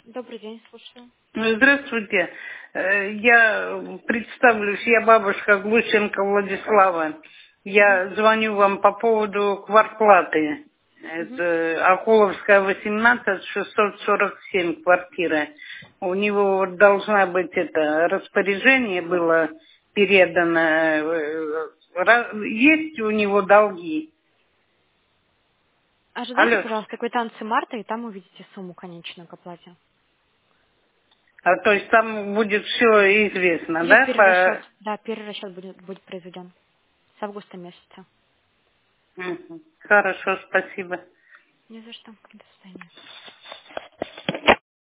Добрый день, слушаю. Здравствуйте. Я представлюсь, я бабушка Глущенко Владислава. Мгм. Я звоню вам по поводу квартплаты. Мгм. Это Акуловская, 18, 647 квартира. У него вот должна быть это распоряжение было передано. Есть у него долги? Ожидайте, Алло. пожалуйста, квитанции марта, и там увидите сумму конечную к оплате. А то есть там будет все известно, Будет да? перерасчет. Да, перерасчет будет произведен с августа месяца. Мгм. Хорошо, спасибо. Не за что. До свидания.